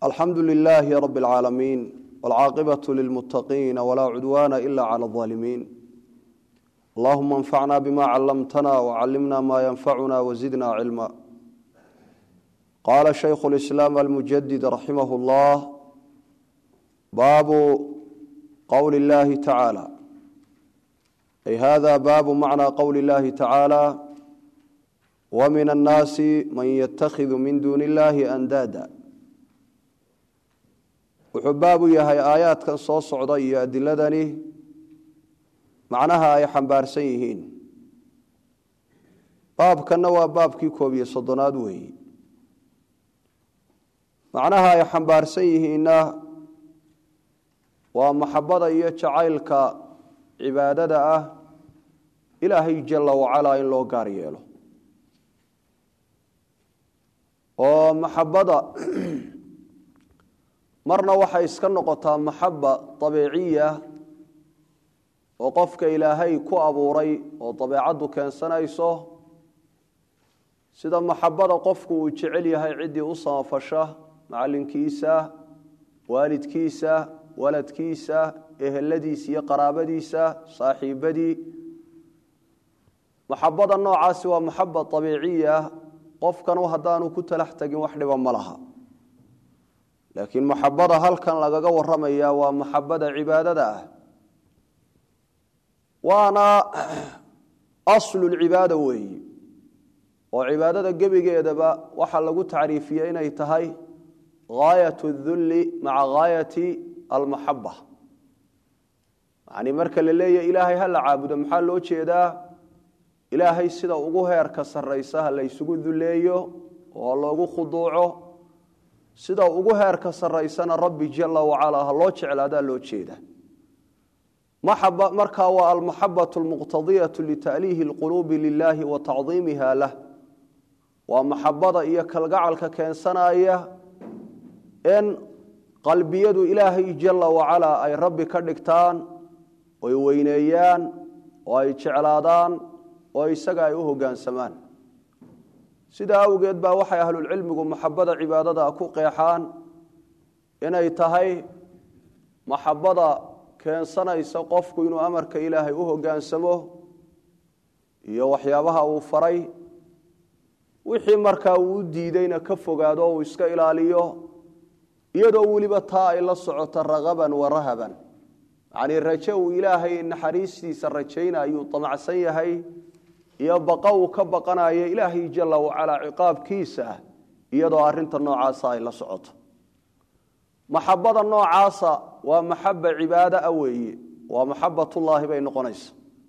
الحمد لله رب العالمين والعاقبة للمتقين ولا عدوان إلا على الظالمين اللهم انفعنا بما علمتنا وعلمنا ما ينفعنا وزدنا علما قال شيخ الإسلام المجدد رحمه الله باب قول الله تعالى أي هذا باب معنى قول الله تعالى ومن الناس من يتخذ من دون الله أندادا وحباب يهي آيات كان صوص عضي أدلدني معناها أي حنبارسيهين باب كانوا باب كيكوبي صدناد وهي معناها أي حنبارسيهين ومحبضة يجعلك عبادة إلهي جل وعلا إن لو قاريله ومحبضة marna waxay iska noqotaa maxaba dabiiciya oo qofka ilaahay ku abuuray oo dabeecadu keensanayso sida maxabada qofku uu jecel yahay cidii u saafasha macalinkiisa waalidkiisa waladkiisa eheladiisa iyo qaraabadiisa saaxiibadii maxabada noocaasi waa maxaba dabiiciya qofkan hadaanu ku talax tagin wax dhiba malaha لكن محبة هل كان لغا ورميا ومحبة عبادة وانا أصل العبادة وهي وعبادة قبيقة با وحا لغو تعريفية إنا يتهي غاية الذل مع غاية المحبة يعني مركا للي إلهي هل عابد محال لو تشيدا إلهي سيدا وغوها يركسر رئيسها اللي يسوقو الذليو والله وغو خضوعه sida ugu heerka sareysana rabbi jalla wa ala loo jeclaada loo jeeda mahabba marka waa al mahabbatu al muqtadiyatu li ta'lihi al qulub lillahi wa ta'dhimiha lah wa mahabbada iyo kalgacalka keensanaya in qalbiyadu ilaahi jalla wa ala ay rabbi ka dhigtaan oo weyneeyaan oo ay jeclaadaan oo isaga ay u hoggaansamaan sida awgeed baa waxay ahlul cilmigu maxabada cibaadada ku qeexaan inay tahay maxabada keensanaysa qofku inuu amarka ilaahay u hogaansamo iyo waxyaabaha uu faray wixii markaa uu diidayna ka fogaado oo iska ilaaliyo iyadoo waliba taa ay la socoto ragaban wa rahaban yani rajaw ilaahay naxariistiisa rajaynayo tamacsan yahay iyo baqaw ka baqanaya ilaahi jalla wa ala ciqaabkiisa iyadoo arinta noocaas ay la socoto maxabada noocaas waa maxaba cibaada aweeye waa maxabatullah bay noqonaysa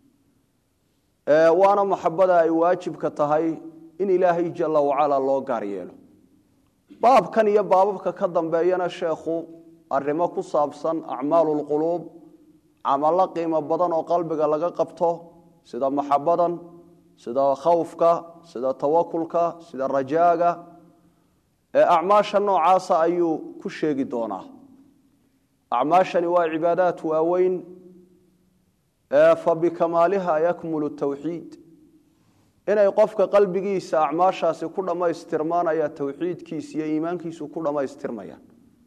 waana maxabada ay waajib ka tahay in ilaahi jalla wa ala loo gaar yeelo baabkan iyo baababka ka dambeeyana sheekhu arimo ku saabsan a'maalul qulub amala qiimo badan oo qalbiga laga qabto sida maxabadan sida khawfka sida tawakkulka sida rajaaga a'maasha noocaas ayuu ku sheegi doonaa a'maashani waa cibaadaat waaweyn fa bikamaliha yakmulu tawhid inay qofka qalbigiisa a'maashaasi ku dhameystirmaanaya tawhiidkiisa iyo iimaankiisa ku dhameystirmayaan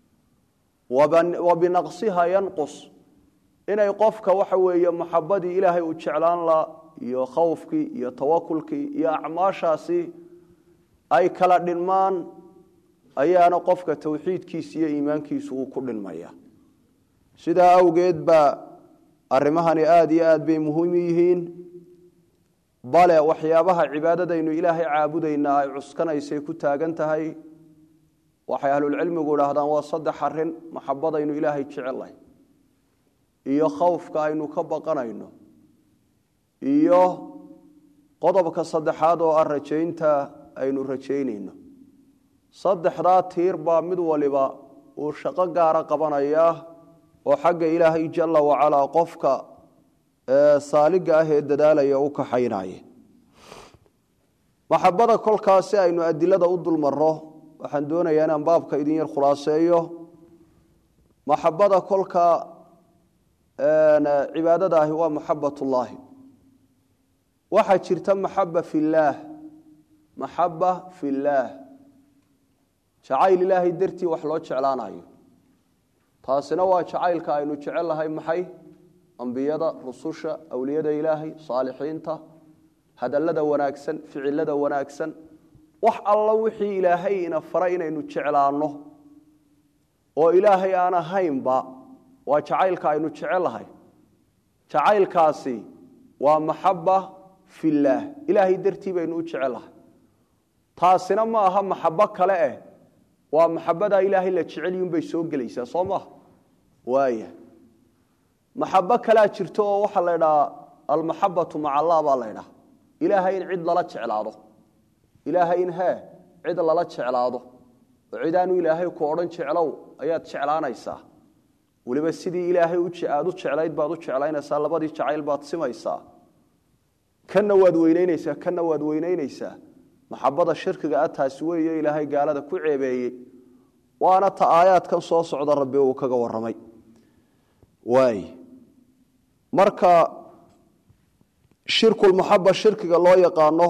wa binaqsiha yanqus inay qofka waxa weeye maxabadii ilaahay u jeclaan la iyo khawfki iyo tawakkulki iyo a'maashaasi ay kala dhinmaan ayaana qofka tawxiidkiisa iyo iimaankiisa uu ku dhinmaya sida awgeed ba arimahani aad iyo aad bay muhiim yihiin bale waxyaabaha cibaadadaynu ilaahay caabudayna ay cuskanaysay ku taagan tahay waxay ahlul cilmigu yiraahdaan waa saddex arin maxabadaynu ilaahay jecelahay iyo khawfka aynu ka baqanayno iyo qodobka saddexaad oo rajaynta aynu rajaynayno saddexda tiir baa mid waliba oo shaqo gaar ah qabanaya oo xagga ilaahay jalla wa ala qofka saaliga ah ee dadaalaya u ka xaynaaye maxabada kolkaasi aynu adilada u dulmarro waxaan doonayaa inaan baabka idin yar khulaaseeyo maxabada kolka cibaadada ah waa maxabatullah waxa jirta maxaba fillaah jacayl ilaahay dartii wax loo jeclaanayo taasina waa jacaylka aynu jecelahay maxay ambiyada rususha awliyada ilaahay saalixiinta hadallada wanaagsan ficilada wanaagsan wax alla wixii ilaahay ina faray inaynu jeclaano oo ilaahay aan ahaynba waa jacaylka aynu jecelahay jacaylkaasi waa maxabba fillaah ilaahay dartii baynu u jecelahay taasina ma aha maxabbo kale waa maxabbada ilaahay la jecel yihiin bay soo gelaysaa soo maaha waaya maxabbo kalaa jirto oo waxaa la idhahaa almaxabbatu maca allah baa la idhaha ilaahay in cid lala jeclaado ilaahay in cid lala jeclaado oo cidaanu ilaahay ku odhan jeclow ayaad jeclaanaysaa weliba sidii ilaahay aad u jeclayd baad u jeclaynaysaa labadii jacayl baad simaysaa kanna waad weynaynaysaa kanna waad weynaynaysaa maxabbada shirkiga taasi weeye ilaahay gaalada ku ceebeeyey waana ta aayaadkan soo socda rabbi uu kaga warramay waay marka shirkul muhabba shirkiga loo yaqaano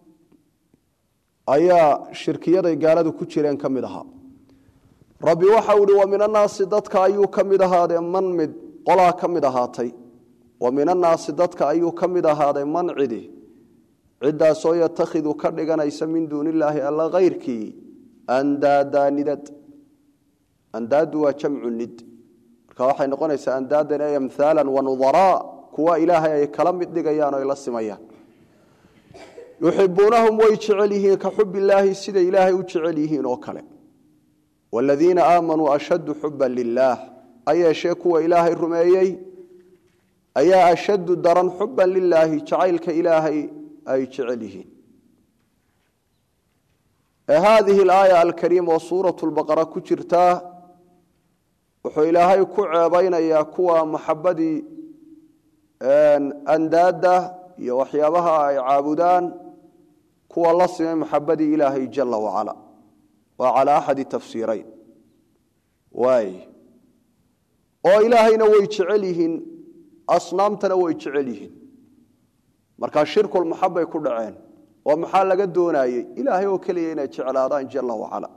ayaa shirkiyaday gaaladu ku jireen kamid aha rabbi waxa uu wa min annaas dadka ayuu kamid ahaade man mid qolaa kamid ahaatay wa min annaas dadka ayuu kamid ahaade man cidi cidaasoo yatakhidu ka dhiganaysa min duunillaahi alla kayrkii andaadanidad andaadu waa jamcu nid marka waxay noqonaysaa andaadan ay amthaalan wa nudaraa kuwa ilaahay ay kala mid dhigayaan oo ay la simayaan yuxibuunahum way jecel yihiin ka xub illaahi sida ilaahay u jecel yihiin oo kale waaladiina aamanuu ashaddu xuban lilaah ayeeshee kuwa ilaahay rumeeyey ayaa ashaddu daran xuban lilaahi jacaylka ilaahay ay jecel yihiin هذه الآية الكريمة وسورة البقرة كجرتا وحو إلهي كعبين يكوى محبدي أندادة يوحيابها عابدان كوى الله سمع محبدي إلهي جل وعلا وعلى أحد التفسيرين واي oo ilaahayna way jecelihiin asnaamtana way jecelihiin marka shirkul muhabba ku dhaceen oo maxaa laga doonayay ilaahay oo kaliya inay jeclaadaan jalla wa ala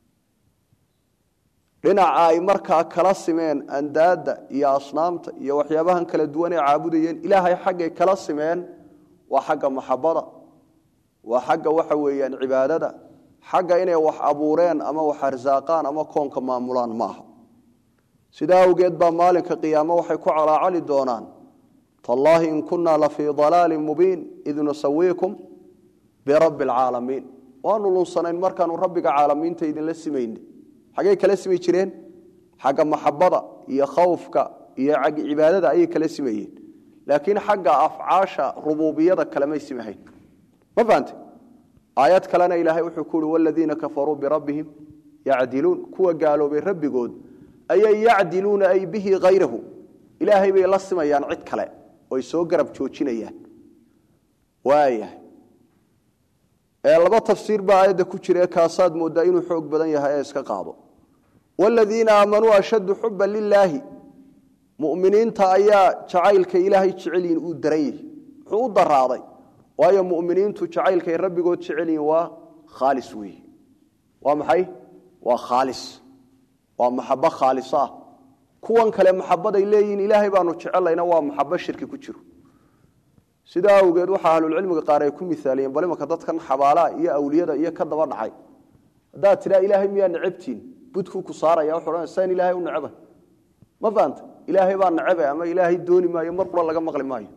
dhinaca ay markaa kala simeen andaada iyo asnaamta iyo waxyaabahan kala duwan ee caabudayeen ilaahay xagga kala simeen waa xagga muhabbada waa xagga waxa weeyaan cibaadada xagga inay wax abuureen ama wax arsaaqaan ama koonka maamulaan maaha sidaa awgeed baa maalinka qiyaamo waxay ku calaacali doonaan tallaahi in kunna la fii dalaalin mubiin id nusawiikum birabbi alcaalamiin waanu lunsanayn markaanu rabbiga caalamiinta idinla simayne xaggay kala simi jireen xagga maxabbada iyo khawfka iyo xagga cibaadada ayay kala simayeen laakiin xagga afcaasha rububiyada kalamay simahayn ma fahamtay aayad kalena ilaahay wuxuu ku yiri walladina kafaruu birabbihim yacdiluun kuwa gaaloobay rabbigood ayay yacdiluuna ay bihi ghayrahu ilaahay bay la simayaan cid kale oo soo garab joojinayaan waaya laba tafsiir baa ayada ku jira kaasaad moodaa inuu xoog badan yahay iska qaado walladina aamanu ashaddu hubban lillahi mu'miniinta ayaa jacaylka ilaahay jecelin uu daray wuxuu daraaday waayo mu'miniintu jacaylka rabbigood jecelin waa khaalis weey waa maxay waa khaalis waa maxabba khaalisa kuwan kale maxabbaday leeyihiin ilaahay baanu jecelayna waa maxabba shirki ku jiro sidaa awgeed waxa ahlul cilmiga qaar ay ku misaaliyeen bal marka dadkan xabaala iyo awliyada iyo ka daba dhacay hadaa tira ilaahay miyaa nacabtiin budku ku saaraya wuxuu raasan ilaahay u nacaba ma faanta ilaahay baa nacaba ama ilaahay dooni maayo mar qura laga maqli maayo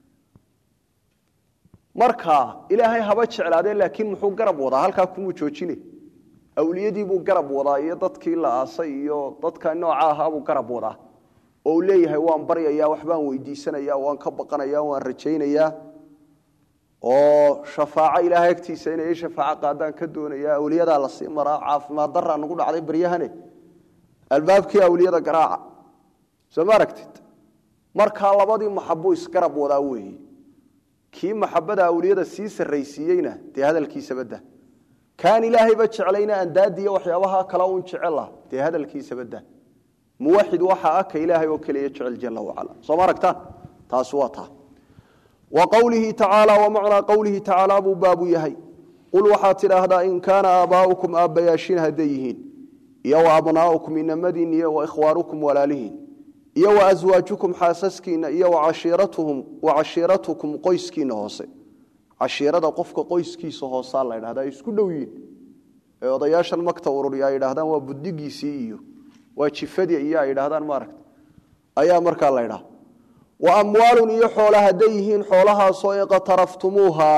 marka ilaahay haba jeclaadeen laakiin muxuu garab wadaa halka kuma joojinay awliyadii buu garab wadaa iyo dadkii la aasay iyo dadka nooca ah buu garab wadaa oo leeyahay waan baryayaa wax baan weydiisanayaa waan ka baqanayaa waan rajaynayaa oo shafaaca ilaahay agtiisa inay shafaaca qaadaan ka doonayaa awliyada la sii maraa caafimaad darra nagu dhacday baryahane albaabkii awliyada garaaca soo maragtid marka labadii maxabbo isgarab wadaa weey kii maxabbada awliyada sii sareysiiyayna tii hadalkiisa bada كان إلهي بجعلنا أندادي وحيابها كلاون جعله دي هذا الكيس بده موحد وحاك إلهي وكلي يجعل جل وعلا صبركتا تاسواتا وقوله تعالى ومعنى قوله تعالى أبو باب يهي qul waxaad tidhaahdaa in kaana aabaa'ukum aabbayaashiin hadday yihiin iyo wa abnaa'ukum inamadiin iyo wa ikhwaanukum walaalihiin iyo wa aswaajukum xaasaskiinna iyo wa cashiiratukum qoyskiinna hoose cashiirada qofka qoyskiisa hoosaa la ydhahdaa ay isku dhow yihiin ee odayaashan magta ururiya ay yidhahdaan waa buddigiisii iyo waa jifadii iyo ay yidhahdaan maaragta ayaa markaa la ydhaha wa amwaalun iyo xoola hadday yihiin xoolahaasoo iqtaraftumuuha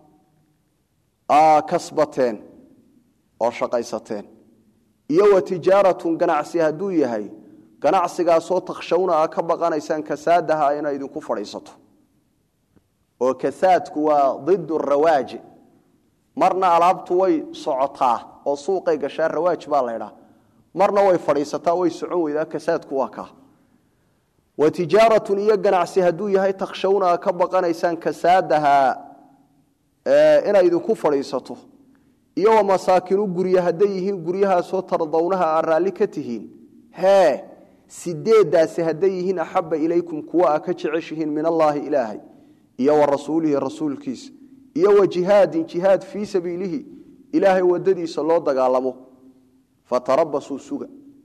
kasbateen oo shaqaysateen iyo wa tijaaratun ganacsi hadduu yahay ganacsigaasoo takshawna a ka baqanaysaan kasaadaha inay idinku fadhiisato oo kasaadku waa ضد الrawaaji marna alaabtu way socotaa oo suuqay gashaa rawaaj baa la yidhaha marna way fadhiisataa way socon weydaa kasaadku waa kaa wa tijaaratun iyo ganacsi hadduu yahay takshawna a ka baqanaysaan kasaadaha inay idinku fadhiisato iyo wa masaakinu gurya hadday yihiin guryahaasoo tardawnaha aa raalli ka tihiin hee sideedaasi hadday yihiin axabba ilaykum kuwa a ka jeceshihiin min allaahi ilaahay iyo wa rasuulihi rasuulkiisa iyo wa jihaadin jihaad fii sabiilihi ilaahay wadadiisa loo dagaalamo fatarabasuu suga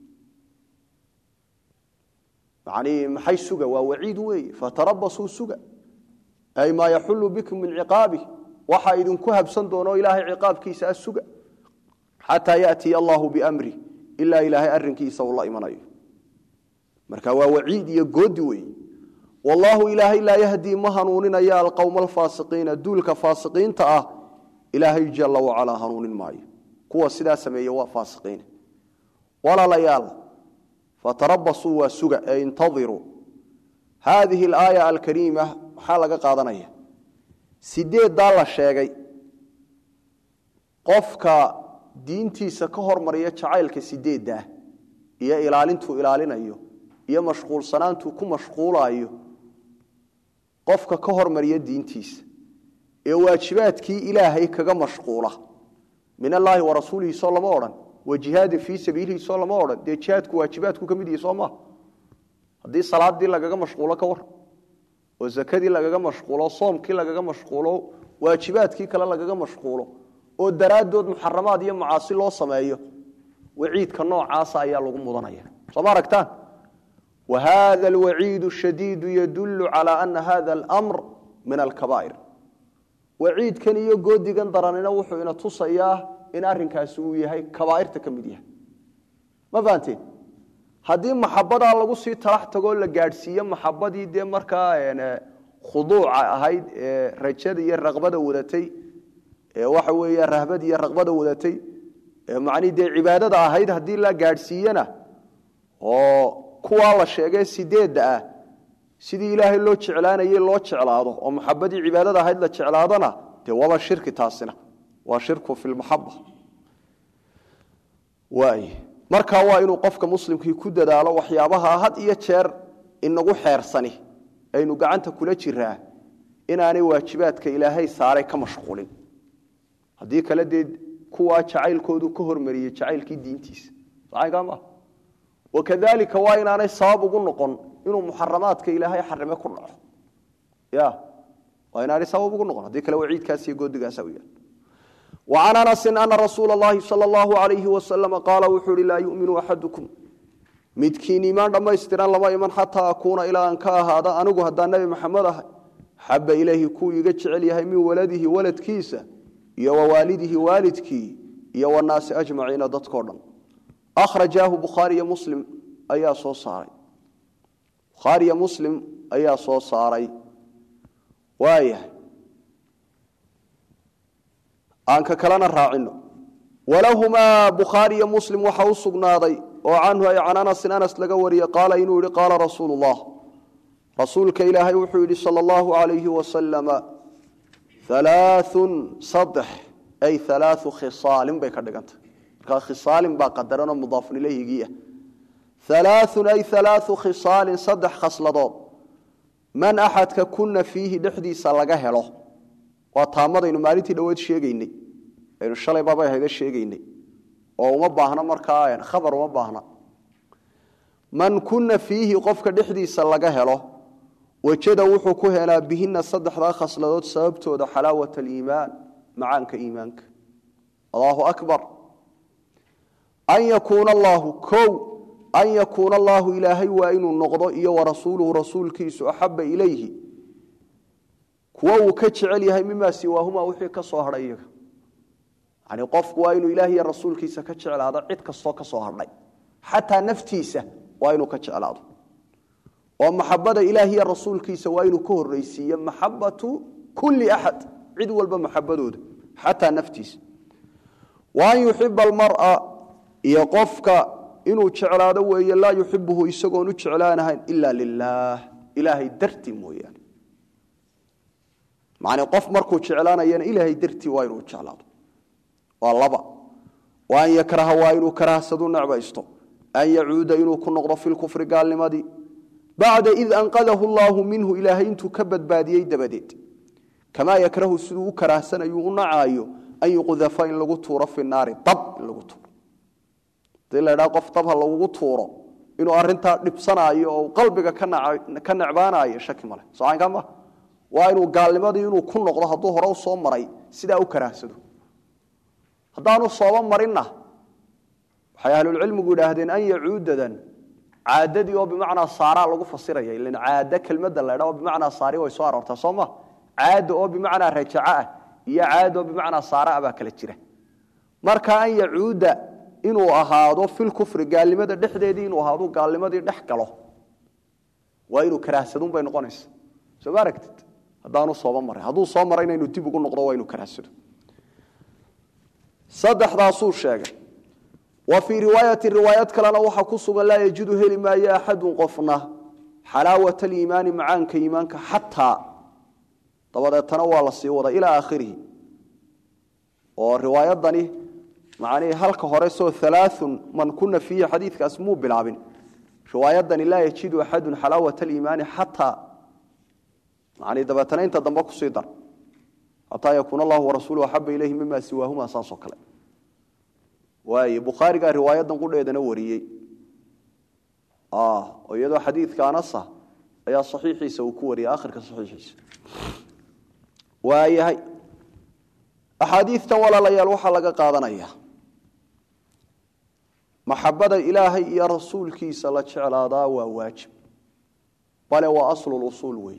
yani maxay suga waa waciid weeye fatarabasuu suga ay maa yaxullu bikum min ciqaabih waxaa idinku habsan doono ilaahay ciqaabkiisa a suga xataa yaatiya allahu biamrih ilaa ilaahay arrinkiisa uu la imanayo marka waa waciid iyo goodi weeye والله إلهي لا يهدي مهنون يا القوم الفاسقين دولك فاسقين إلهي جل وعلا هنون معي كوا سدا سميه وفاسقين ولا ليال فتربصوا وسجا انتظروا هذه الآية الكريمة حالة قادنية سيدي دال الشيغي قفك دينتي سكهر مريا جعيلك سيدي ده يا إلالينتو إلالين أيو يا مشغول سنانتو كو مشغول أيو qofka ka hormariya diintiisa ee waajibaadkii ilaahay kaga mashquula min allaahi wa rasuulihi sallama oran wa jihaad fi sabiilihi sallama oran de jihaadku waajibaadku kamid yahay Soomaa hadii salaadii lagaga mashquulo ka war oo zakadii lagaga mashquulo soomkii lagaga mashquulo waajibaadkii kale lagaga mashquulo oo daraadood muharramaad iyo macaasi loo sameeyo waciidka noocaas ayaa lagu mudanaya soo aragtaan وهذا الوعيد الشديد يدل على أن هذا الأمر من الكبائر وعيد كان يقول دي قندراننا وحو إنا تصياه إن أرن كاسوية هاي كبائر تكمديها ما فانتين هذه محبة الله قصي تراح تقول لقارسية محبة دي مركا يعني خضوع هاي رجال الرغبة دولتي وحوية الرهبة دي الرغبة دولتي معني دي عبادة هاي هذه لقارسية kuwa la sheegay sideeda sidii ilaahay loo jeclaanayay loo jeclaado oo maxabadii cibaadada ahayd la jeclaadana de wala shirki taasina waa shirku fil mahabba marka waa inuu qofka muslimkii ku dadaalo waxyaabaha had iyo jeer inagu xeersani aynu gacanta kula jiraa inaanay waajibaadka ilaahay saaray ka mashquulin hadii kala deed kuwa jacaylkoodu ka hormariyay jacaylkii diintiisa saaygaama وكذلك وين أنا صاب وقنقن إنه محرمات كإلهي حرمه كله يا وين أنا صاب وقنقن هذيك لو عيد كاسي جود جاسويا وعن أنس أن رسول الله صلى الله عليه وسلم قال وحول لا يؤمن أحدكم متكيني ما لما يستران لما يمن حتى أكون إلى أن هذا أنا جهد النبي محمد حب إليه كو يجتش عليه من ولده ولد كيسة يا ووالده والد كي يا والناس أجمعين ضد كورن أخرجاه بخاري مسلم أيا صو صاري بخاري مسلم أيا صو صاري وايه أنك كلنا الراعينه ولهما بخاري مسلم وحوصق ناضي وعنه أي عن أنس لقوري قال إنه قال رسول الله رسولك إلهي وحيد صلى الله عليه وسلم ثلاث صدح أي ثلاث خصال بيكردقنت خصال باقدرنا مضاف إليه جيه ثلاث أي ثلاث خصال صدح خصلضات من أحد كنا فيه دحدي سلقه له وطامض إنه مالتي دويت شيء إنه الشلي بابا هذا الشيء أو ما باهنا مركاين خبر ما باهنا من كنا فيه قفك دحدي سلقه له وجده وحكوه لا بهن صدح ذا خصلات سببته ده حلاوة الإيمان معانك إيمانك الله أكبر أن يكون الله أن يكون الله إلهي وإن النقض ورسوله رسول كيس أحب إليه كوو كتشعليها مما سواهما وحي كصهر إياه يعني قف وإن إلهي الرسول كيس كتشعل هذا عد كصهر حتى نفتيسه وإن كتشعل هذا ومحبة إلهي الرسول كيس وإن كهر رئيسية محبة كل أحد عد والبمحبة حتى نفتيس وأن يحب المرأة يقفك إنه جعل وهي لا يحبه يسقون جعلانها إلا لله إلهي درتي مويان معنى قف مركو جعلانا ين إلهي درتي وإنه جعل والله وأن يكره وإنه كره سدون نعبا يستو أن يعود إنه كن نغض في الكفر قال لماذا بعد إذ أنقذه الله منه إلهي انتو كبد باديي دبديد كما يكره السدو كره سنة يغنعايو أن يقذف إن لغو تورا في النار طب لغو تورا إلا قف طبها لو طورو إنه أرنتا دبسنايو أو قلبك كان نعبانايو شك ماله صحيح كما وإنه قال لماذا إنه كن نقضى هدو هراو صوم مرأي سيدا أو كراسدو هدانو صوم مرنا حياه العلم قد أهدين أن يعود دن عاددي وبمعنى صارا لغو فصيري لأن عادة كلمة دلالة وبمعنى صاري ويسوار ارتصومه عاد وبمعنى رجعاء يا عاد وبمعنى صارا أباك لتجره مركا أن يعود inuu ahaado fil kufri gaalnimada dhexdeedii inuu ahaado gaalnimadii dhex galo waa inuu karaahsadun bay noqonaysaa soo baaragtid hadaanu soo maray haduu soo maray inuu dib ugu noqdo waa inuu karaahsado saddexdaasuu sheegay wa fi riwaayat kalena waxa ku sugan la yajidu heli ma ya ahadun qofna halawata al-iimaan macaanka iimaanka hatta dabadeetana waa la sii wada ila aakhirih oo riwaayadani معني هلك هرسو ثلاث من كنا فيه حديث اسمه بلعبن رواية لا يجد أحد حلاوة الإيمان حتى يعني دبتنا انت ضمك صيدر حتى يكون الله ورسوله أحب إليه مما سواهما أساسه كلام واي بخاري قال رواية نقول إذا نوري ويدو حديث كان صح يا صحيح يسوكوري آخر كصحيح واي هاي أحاديث ولا لا يلوح لك قادنايا محبة إلهي يا رسول كي صلى الله عليه وواجب بل هو أصل الأصول وي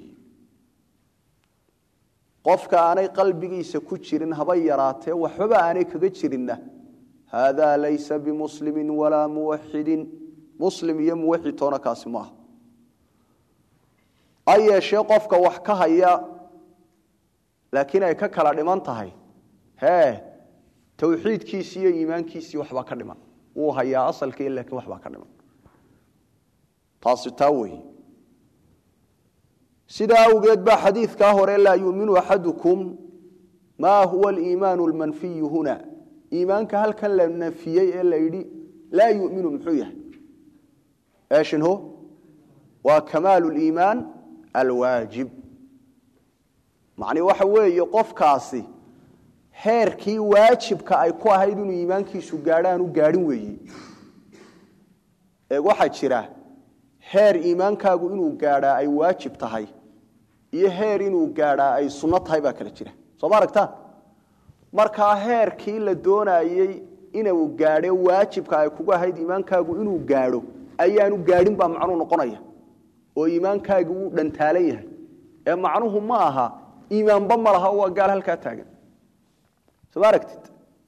قفك أنا قلبي سكتشرين هبيراته وحبا أنا كجتشرينه هذا ليس بمسلم ولا موحد مسلم يموحد تونا كاسمه أي شيء قفك وحكها يا لكن أي ككلا لمنتهي توحيد كيسي إيمان كيسي وحبا كلمة وهي أصل كي لك وحبا كلمة تاسطاوي سيدا وجد بحديث كاهر لا يؤمن أحدكم ما هو الإيمان المنفي هنا إيمان كهل كان النفي إلا يدي لا يؤمن محيه إيش هو وكمال الإيمان الواجب معني وحوي يقف كاسي heerkii waajibka ay ku ahayd inuu iimaankiisu gaadhaan u gaadhin weeyii waxa jira heer iimaankaagu inuu gaadhaa ay waajib tahay iyo heer inuu gaadhaa ay sunno tahay baa kala jira soo ma aragtaan marka heerkii la doonayay inuu gaadho waajibka ay kugu ahayd iimaankaagu inuu gaadho ayaanu gaadhin baa macnuhu noqonaya oo iimaankaagu uu dhantaalan yahay ee macnuhu ma aha iimaanba ma laha oo gaal halka taagan سباركت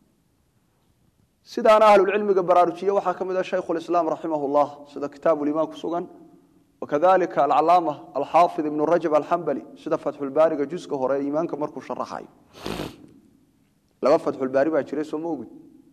سيدان أهل العلم براروجية وحكم شيخ الإسلام رحمه الله سيدا كتاب الإمام كسوغان وكذلك العلامة الحافظ ابن رجب الحنبلي سيدا فتح الباري جزء هو إيمانك مركو شرحاي لما فتح الباري باكره سو موجود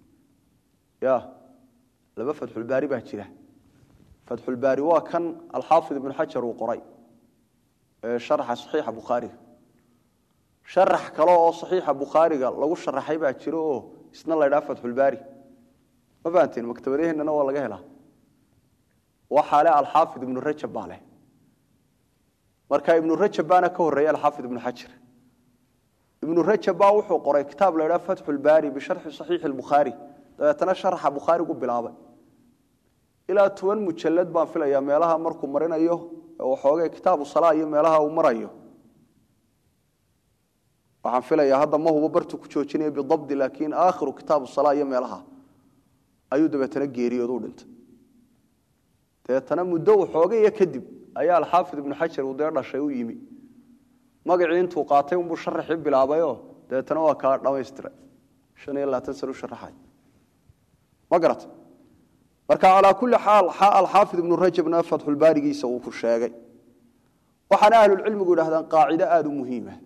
لما فتح الباري باكره فتح الباري وكان الحافظ ابن حجر وقري شرح صحيح بخاري شرح كلام صحيح بخاري لو شرحي baa jiro oo isna la dhaafad xulbaari ma faanteen maktabadeenna waa laga helaa waxa la al-Haafid ibn Rajab bale marka ibn Rajab bana ka horeeyay al-Haafid ibn Hajar ibn Rajab baa wuxuu qoray kitaab la dhaafad xulbaari bi sharh sahih al-Bukhari dabeetana sharxa Bukhari ku bilaabay ila 10 mujallad baan filayaa meelaha markuu marinayo oo xoogay kitaabu salaa iyo meelaha uu marayo waxaan filayaa hadda ma hubo bartu ku joojinay bidabd laakiin aakhiru kitaab salaa iyo meelaha ayuu dabeetana geeriyoodu dhintay deetana muddo xoogay kadib ayaa al-Haafid ibn Hajar uu dhashay u yimi magacii intuu qaatay uu sharaxi bilaabayo deetana waa ka dhameystiray 25 sano sharaxay magarat marka ala kulli xaal al-Haafid ibn Rajabna Fathul Baarigiisa uu ku sheegay waxana ahlul cilmigu yiraahdaan qaacida aad u muhiim ah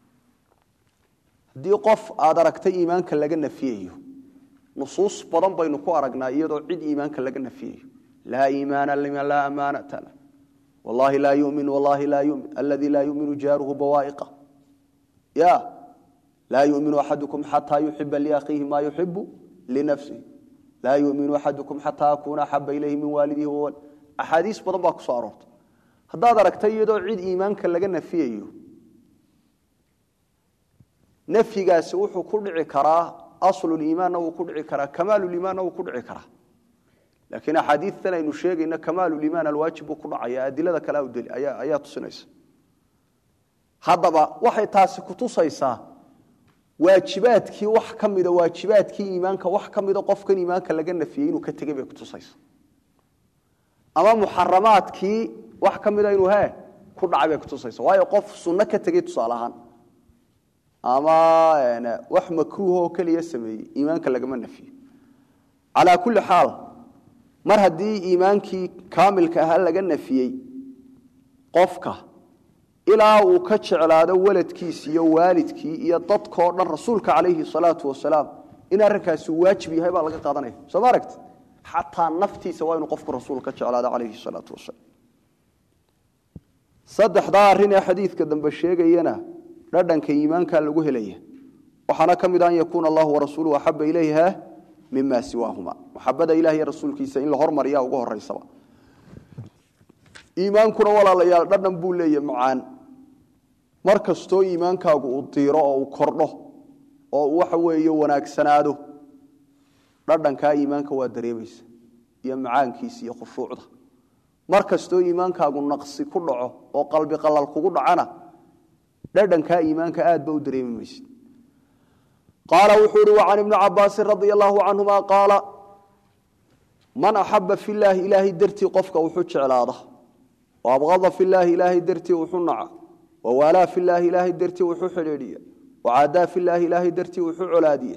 hadii qof aad aragtay iimaanka laga nafiyayo nusuus badan baynu ku aragnaa iyadoo cid iimaanka laga nafiyayo la iimaana liman la amaanata la wallahi la yu'min alladhi la yu'minu jaruhu bawa'iqa ya la yu'minu ahadukum hatta yuhibba li akhihi ma yuhibbu li nafsihi la yu'minu ahadukum hatta yakuna habba ilayhi min walidihi wa ahadith badan baa ku soo aroortay haddaad aragtay iyadoo cid iimaanka laga nafiyayo nafyigaasi wuxuu ku dhici karaa aslul iimaan uu ku dhici karaa kamaalul iimaan uu ku dhici karaa laakiin ahadiithana aynu sheegayna kamaalul iimaan alwaajib ku dhacaya adilada kala u dali ayaa tusinaysa haddaba waxay taasi ku tusaysaa waajibaadkii wax kamida waajibaadkii iimaanka wax kamida qofkan iimaanka laga nafiyay inuu ka tagay bay ku tusaysaa ama muharramaadkii wax kamida inuu ku dhacay bay ku tusaysaa waayo qof sunna ka tagay tusaalahan ama wax makruuh oo kaliya sameeyay iimaanka laga nafiyo ala kulli xaal mar hadii iimaankii kaamilka ah laga nafiyay qofka ilaa uu ka jeclaado waladkiisa iyo waalidkii iyo dadkoo dhan rasuulka kaleeyhi salaatu wasalaam in arrinkaasi waajib yahay baa laga qaadanaya soo maaragtay hatta naftiisa waa inuu qofku rasuulka jeclaado kaleeyhi salaatu wasalaam saddexda arrin ee xadiidka dambe sheegayana dhadhanka iimaanka lagu helaya waxana kamid aan yakuun Allah wa rasuuluhu habba ilayha mimma siwaahuma muhabbada ilaahi rasuulkiisa in la hormariyo ugu horeysaba iimaankuna walaalayaal dhadhan buu leeyahay macaan markasto iimaankaagu uu diiro oo uu kordho oo waxa weeye wanaagsanaado dhadhanka iimaanka waa dareemaysa iyo macaankiisa iyo khushuucda markasto iimaankaagu naqsi ku dhaco oo qalbi qalal kugu dhacana dhadhanka iimaanka aad baa u dareemaysa قال وحور وعن ابن عباس رضي الله عنهما قال من أحب في الله إلهي درتي قفك وحج على هذا وأبغض في الله إلهي درتي وحنع وولا في الله إلهي درتي وححريرية وعادا في الله إلهي درتي وحعلادية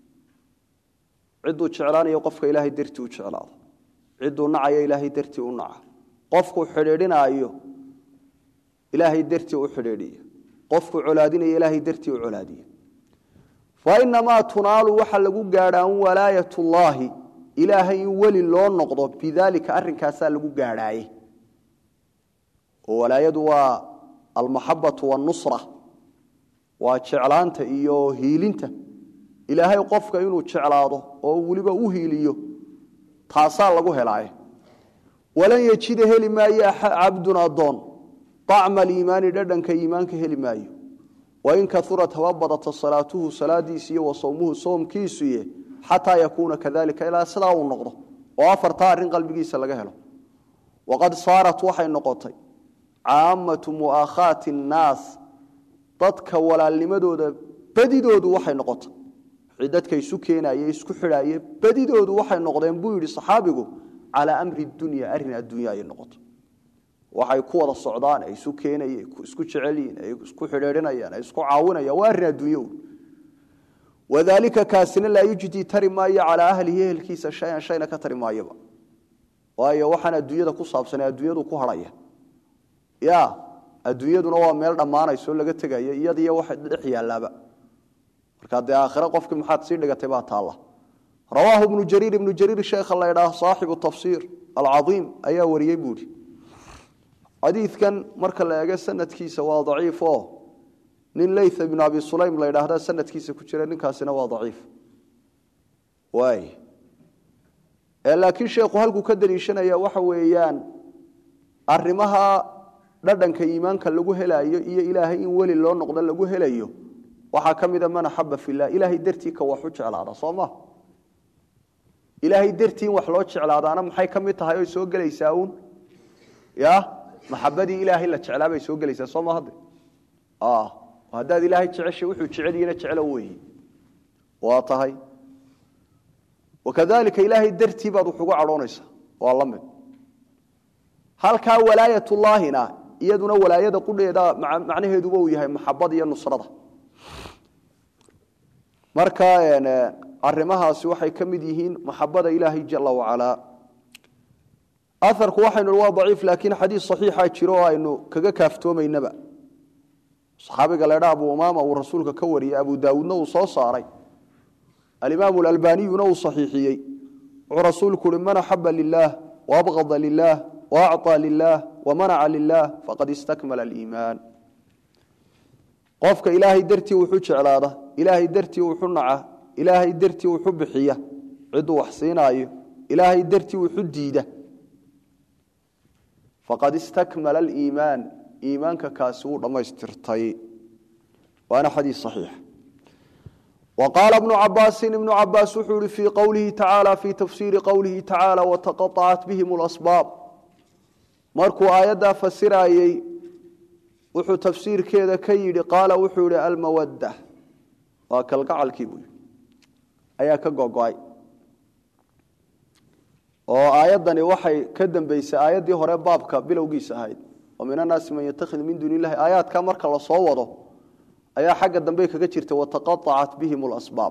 عدو شعراني وقفك إلهي درتي وشعلا عدو نعي إلهي درتي ونع قفك حريرنا أيوه إلهي درتي وحريرية قفك علادين إلهي درتي وعلادية وإنما تنال وحلقوا قاران ولاية الله إلهي ولي اللون نقضب بذلك أرنكاسا لقوا قارايه ولاية المحبة والنصرة وشعلانته إيو هيلينته إلهي قفك إنو تشعلاده ووليبا أهيليه تاسال لقوا هلايه ولن يجد هلي ما عبدنا الضون طعم الإيمان دردن كإيمانك هلي مايو وإن كثرت وبضت صلاته صلاديسية وصومه صوم كيسية حتى يكون كذلك إلى صلاة النقضة وافر طارن قلبيس لغهله وقد صارت وحي النقطة عامة مؤاخاة الناس ضدك ولا لمدود بديدود وحي النقطة عدتك يسكينا يسكو حراية بديدود وحي النقطة ينبوي لصحابه على أمر الدنيا أرنا الدنيا النقطة waxay ku wada socdaan ay isu keenayeen isku jeceliin ay isku xiriirinayaan ay isku caawinayaan waa raadiyo wadaalika kaasina la yujidi tarimaaya ala ahlihi halkiisa shayna ka tarimaayaba waayo waxaan adduunyada ku saabsan adduunyadu ku haraya ya adduunyaduna waa meel dhamaanayso laga tagayo iyadiyo wax dhex yaalaaba marka de aakhira qofka maxaad si dhigatay baa taala rawaahu ibn jarir sheekh Allah yiraahdo saaxibu tafsiir al-azim ayaa wariyay buuri حديث كان مركل لاغا سندكيسا وا ضعيف نين ليث بن ابي سليم لا يراهدا سندكيسا كجيره نينكاسنا وا ضعيف واي لكن شيخو halku ka daliishanaya waxa weeyaan arimaha dhadhanka iimaanka lagu helayo iyo ilaahay in wali loo noqdo lagu helayo waxa kamida man habba fillah ilaahay dartii ka wax u jeclaada sooma ilaahay dartii wax loo jeclaadaana maxay kamid tahay oo soo galaysaa ya محبتي إلهي لا تعلابي سوق ليس صوم هذا وهذا إلهي تعيش وحو تعلينا تعلوه واطهي وكذلك إلهي درتي بعض حقوق عرونيسا والله من هل كان ولاية الله هنا يدنا ولاية كل يدا معناه يدوبه هي محبة هي النصرة مركا يعني أرمها سوحي كمديهين محبة إلهي جل وعلا أثر كواحد الوا ضعيف لكن حديث صحيح يشيروها إنه كجكافتو من النبأ صحابي قال له أبو أمامة ورسولك كوري أبو داود نو صاري الإمام الألباني نو صحيحي ورسولك لمن حب لله وأبغض لله وأعطى لله ومنع لله فقد استكمل الإيمان قفك إلهي درتي وحج على هذا إلهي درتي وحنعه إلهي درتي وحب حيه عدو حسينايه إلهي درتي وحديده فقد استكمل الإيمان إيمانك كاسور لما يسترطي وأنا حديث صحيح وقال ابن عباس حول في قوله تعالى في تفسير قوله تعالى وتقطعت بهم الأسباب مركو آيادا فسرايي وحو تفسير كذا كيدي قال وحول المودة وكالقع الكيبوي أياك قوقاي وآيادني وحي كدن بيس آيادي هوري بابك بلوغيس هايد ومن الناس من يتخذ من دون الله آيات كامرك الله صوره أيا حق الدنبيك كجرت وتقطعت بهم الأسباب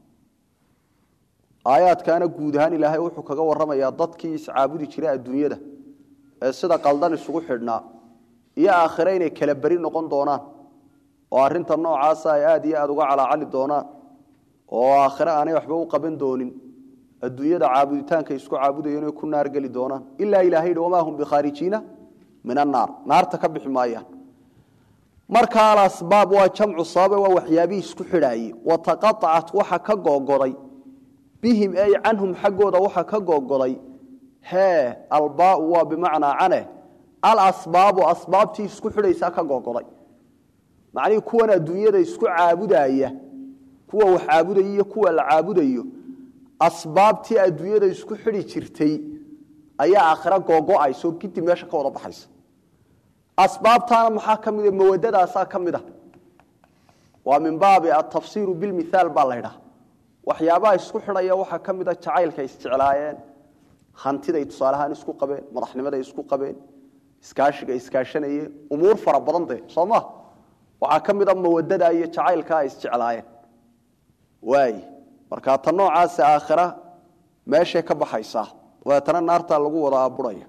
آيات كان جودهان إلهي وحو كغا ورما يا dadkii iscaabudi jiray adduunyada ee sida qaldan isugu xidhnaa iyo aakhireen ay kala bari noqon doonaan oo arinta noocaas ay aad iyo aad uga calaacali doonaan oo aakhira aanay waxba u qaban doonin adduunyada caabuditaanka isku caabudayeen oo ku naar gali doonaan illa ilaahay wama hum bi kharijiina min an-nar naarta ka bixi maayaan marka asbaab waa jamcu sabab waa waxyaabi isku xidhaayay wa taqatta'at waxa ka googoday bihim ay anhum xaqooda waxa ka googoday ha albaa wa bimaana ane al asbaab asbaabti isku xidhaysa ka googoday macni kuwan adduunyada isku caabudaya kuwa wax caabudaya kuwa la caabudayo asbaabti adduunyada isku xidhi jirtay ayaa aakhira googo ay soo gidi meesha ka wada baxaysa أسبابتنا محاكمة مودة أساكمة ومن باب التفسير بالمثال بالله وحيابا يسكحنا يا وحكمة تعايل كاستعلايين خانتي يتصالها نسكو قبين مدحنمدا يسكو قبين إسكاشنية أمور فربضنته صما وحكمة مودة أي تعايل كاستعلايين واي مركات النوع عاس آخرة ماشي كبحيصة وترى النار تلقوا وضع بريه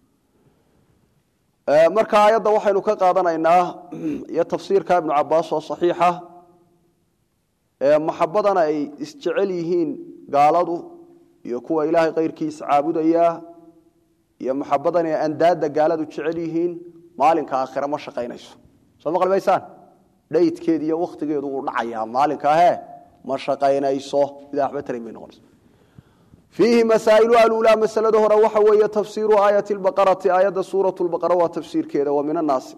marka ayada waxaynu ka qaadanaynaa ya tafsiirka ibn Abbas oo saxiixa maxabadana ay isjecel yihiin gaaladu iyo kuwa ilaahay qeyrkiisa caabudaya iyo maxabadana ay andaada gaaladu jecel yihiin maalinka aakhira ma shaqeynayso soo maqalbaysaan dheydkeed iyo waqtigeedu uu dhacaya maalinka ma shaqeynayso ilaa waxba tareemay noqonayso فيه مسائل الأولى مسألة هنا وحوية تفسير آية البقرة آية سورة البقرة وتفسير كذا ومن الناس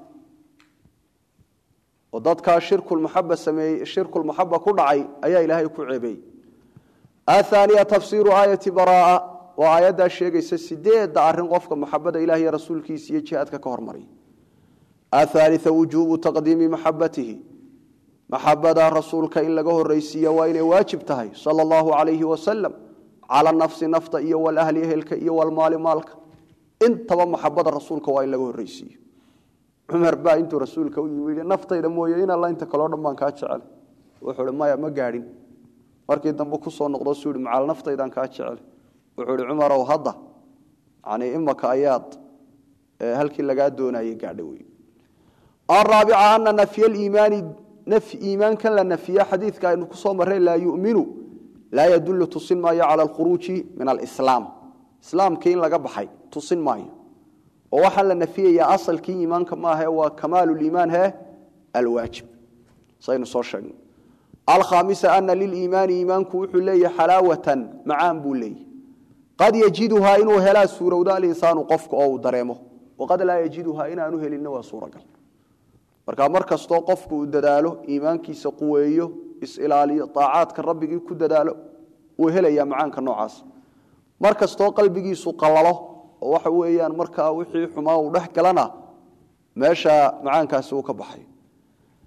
وضدك شرك المحبة كل عي أي إلهي كعبي الثانية تفسير آية براءة وآية الشيء سيدي دعرن قفك محبة إلهي رسولك سيجهاتك كهرمري الثالثة وجوب تقديم محبته محبة رسولك إن لقه الرئيسية وإن واجبتها صلى الله عليه وسلم على النفس نفط إيه والأهل أهلك إيه والمال مالك انت ومحبة رسولك وإن لقه الرئيسية عمر با انتو رسولك ويقول نفط إذا مويين الله انت كالورد ما كاتشعل وحول ما قارين markii dambe ku soo noqdo suudi macal naftaydan ka jecel wuxuu Umar oo hadda yani imaka ayad halkii laga doonayay gaadhay الرابعه ان نفي الايمان نفي ايمان كان لا نفي حديث انه ku soo maray la yu'minu la yadullu tusin ma ala al-khuruj min al-islam islam keen laga baxay tusin maayo oo waxa la nafiyay asalkii iimaanka ma aha waa kamalul iimaan al-wajib saynu soo sheegnay الخامسة أن للإيمان إيمان كوح لي حلاوة معان بولي قد يجدها إنه هلا سورة ودا الإنسان قفك أو دريمه وقد لا يجدها إنه هل إنه سورة قل مركز تو قفك ودداله إيمان كيس قويه إسئلالي طاعات كالرب كدداله وهلا يا معان كالنوعاس مركز تو قلبي سو قلله وحويان مركا وحي حما ودحك لنا ماشى معان كاسو كبحي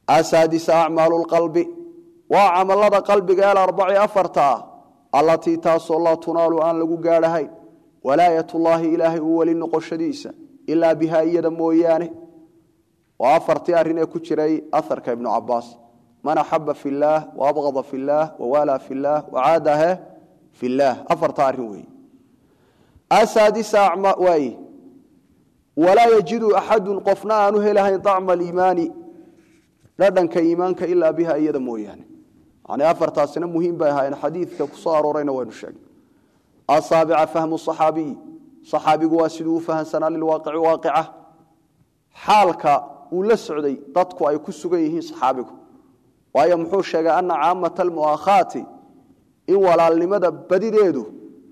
السادس أعمال القلب وعمل قلبك إلى 4 أفرتا التي تاسو الله تنال أن لقو قالهاي ولاية الله إلهي أولي النقشديسة إلا بها يد مويانه وأفرتي أرني كتري أثرك ابن عباس من أحب في الله وأبغض في الله ووالى في الله وعاده في الله أفرتي أرني السادس أعمال ولا يجد أحد قفنا أنه لها طعم الإيمان لدن كإيمانك إلا بها يد مويانه يعني أفرتي سنة مهم بها إن حديث كصار ورينا ونشاق السابع فهم الصحابي صحابي واسدو فهم سنة للواقع واقعة حالك ولا سعودي dadku ay ku sugan yihiin saxaabigu waayo muxuu sheegay anna caamatal muakhati in walaalnimada badideedu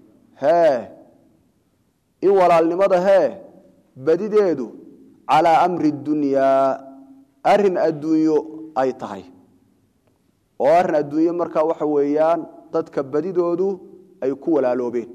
ala amri dunya arin adduunyo ay tahay oo arin adduunyo marka waxa weeyaan dadka badidoodu ay ku walaaloobeen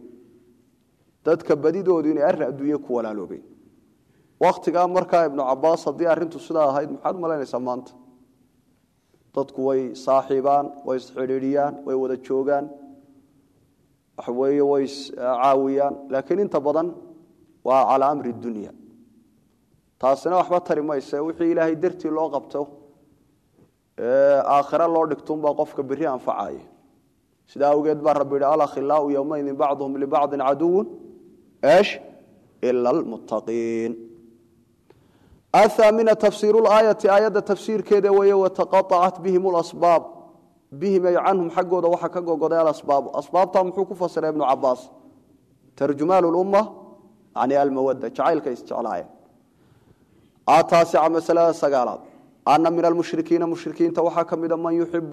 in arin adduunyo ku walaaloobeen waqtiga marka ibn Abbas hadii arintu sida ahayd maxaad malaynaysaa maanta dadku way saaxiibaan way isxiriiriyaan way wada joogan wax way caawiyaan laakiin inta badan waa ala amri dunya taasina waxba tari mayso wixii ilaahay dartii loo qabto aakhira loo dhigto baa qofka biri anfacay sida awgeed baa rabbi ala khilaa yawmayn ba'dhum li ba'd aduun illa al-muttaqin الثامنة تفسير الآية آية تفسير كذا وتقطعت بهم الأسباب بهم عنهم حقه ده وحقه قضايا الأسباب أسباب تمحوك فسر ابن عباس ترجمان الأمة عن المودة جعل كاستعلاء التاسعة مسألة سقالات أن من المشركين توحكم إذا من يحب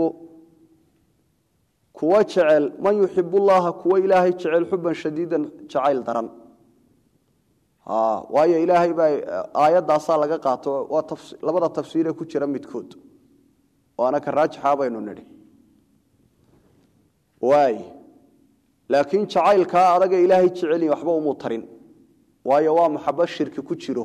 كوا جعل من يحب الله كوا إلهي جعل حبا شديدا جعل درن waayo ilaahay baa aayadaas laga qaato waa labada tafsiir ku jira midkood waana ka raajixa baynu nidhi laakiin jacaylka adaga ilaahay jecel waxba uma tarin waayo waa maxaba shirki ku jiro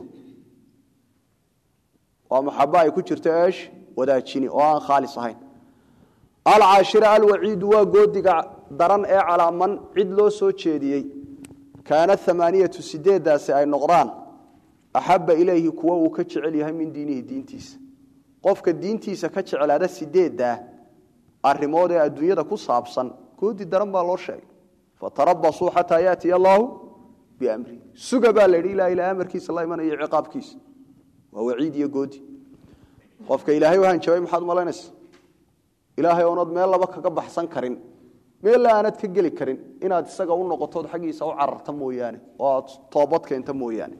waa maxaba ay ku jirto wadaajini oo aan khaalis ahayn al-ashira al-wa'id waa goodiga daran ee calaaman cid loo soo jeediyay كانت 8 سديداس ay noqdaan ahaba ilayhi kuwa uu ka jecel yahay min diintiisa qofka diintiisa ka jecelaada sideeda arimood ee adduunyada ku saabsan koodi daran baa loo sheegay fatarabbasu hatta yati Allah bi amri suga baa la ilaa ila amarkiisa la iman iyo ciqaabkiisa waa waciid iyo goodi qofka ilaahay waxaan jaway maxad malaynaysaa ilaahay oonad meel laba kaga baxsan karin meel aanad ka gali karin inaad isaga u noqoto xaqiisa u cararta mooyaane oo toobad keenta mooyaane